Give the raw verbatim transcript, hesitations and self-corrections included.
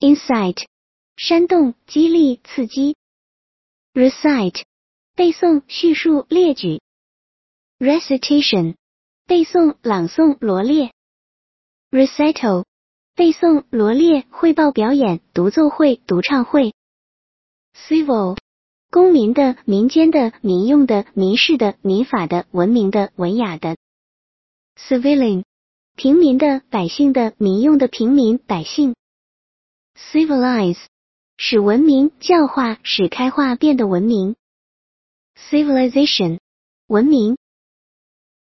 incite 煽动、激励、刺激。recite 背诵、叙述、列举。recitation 背诵、朗诵、罗列。recital 背诵、罗列、汇报表演、独奏会、独唱会。civil 公民的、民间的、民用的、民事的、民法的、文明的、文雅的。civilian 平民的、百姓的、民用的、平民、百姓。civilize 使文明、教化、使开化变得文明。civilization 文明。